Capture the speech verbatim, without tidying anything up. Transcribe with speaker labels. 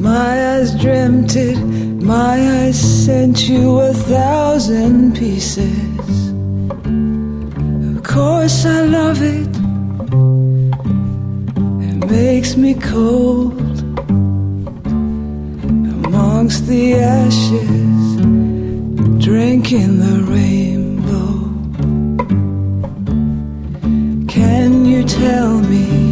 Speaker 1: My eyes dreamt it, my eyes sent you a thousand pieces. Of course I love it, it makes me cold. Amongst the ashes, drinking the rainbow. Can you tell me